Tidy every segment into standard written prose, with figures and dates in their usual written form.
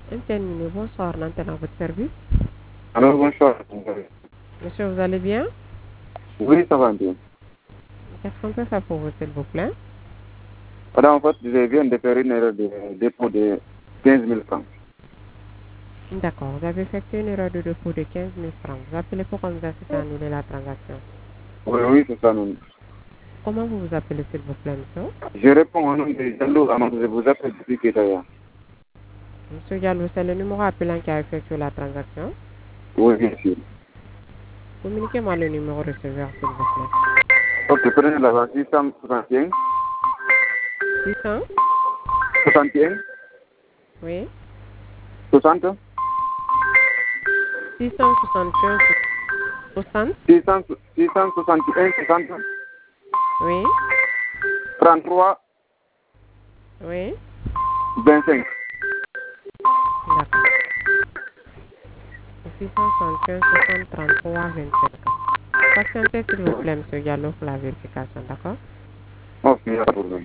MTN, bonsoir, Nantel à votre service. Alors, bonsoir. Monsieur, vous allez bien? Oui, ça va bien. Qu'est-ce qu'on peut faire pour vous, s'il vous plaît? Voilà, en fait, je viens de faire une erreur de dépôt de 15 000 francs. D'accord, vous avez effectué une erreur de dépôt de 15 000 francs. Vous appelez pour qu'on vous assiste à annuler la transaction. Oui, oui, c'est ça, non. Comment vous vous appelez, s'il vous plaît, monsieur? Je réponds au nom de Jalo Amand, je vous appelle depuis Kétaya. Monsieur Diallo, c'est le numéro appelant qui a effectué la transaction. Oui, bien sûr. Communiquez-moi le numéro receveur, s'il vous plaît. Ok, prenez la base 661, 600? 61, Oui. 60, 661, 60? 661, 60, Oui. 33, Oui. 25. D'accord. 661, 60, 33, 25. Patientez, s'il vous plaît, monsieur Diallo, pour la vérification, d'accord? Ok, il n'y a pas de problème.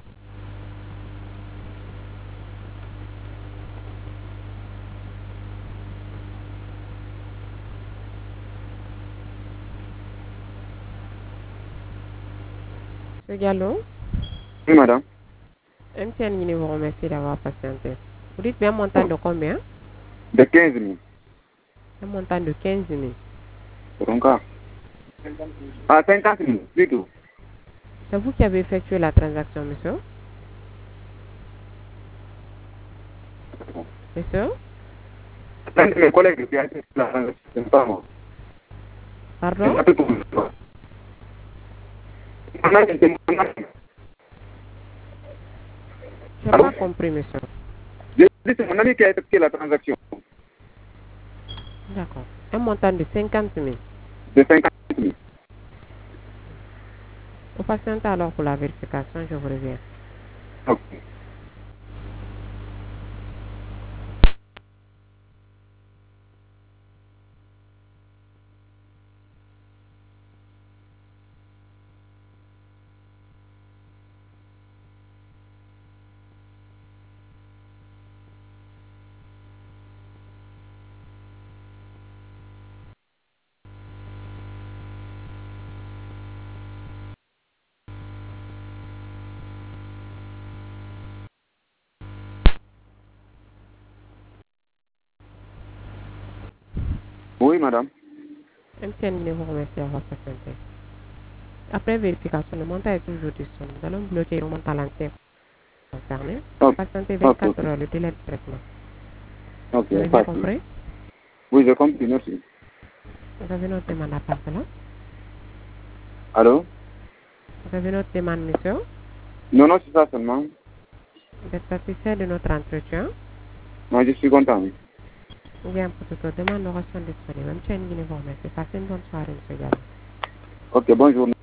Monsieur Diallo, Oui, madame. MTN vous remercie d'avoir patienté. Vous dites bien un montant de combien? De 15 000. Un montant de 15 000. C'est ton cas. Ah, 50 000, plutôt. C'est vous qui avez effectué la transaction, monsieur? Monsieur? C'est un de mes collègues qui a fait la transaction, c'est pas moi. Pardon? C'est un peu pour moi. Je n'ai Allô? pas compris, monsieur. Je dis, c'est mon ami qui a effectué la transaction D'accord. Un montant de 50 000. de 50 000. Vous patientez alors pour la vérification, je vous reviens. Ok. Oui, madame. MTN vous remercie d'avoir patienté. Après vérification, le montant est toujours disponible. Nous allons bloquer le montant entier concerné. Ok, Patientez ok, 24 ok. heures le délai de traitement. Vous avez Ok, bien pas de souci. compris? Oui, je comprends, merci. Vous avez notre demande à part cela? Allô? Vous avez notre demande, monsieur? Non, non, c'est ça seulement. Vous êtes satisfait de notre entretien? Moi, je suis content. Oui. Bien, pour toute autre demande, nous restons disponibles. MTN vous remercie. Passez une bonne soirée, monsieur Gallo. Ok, bonjour.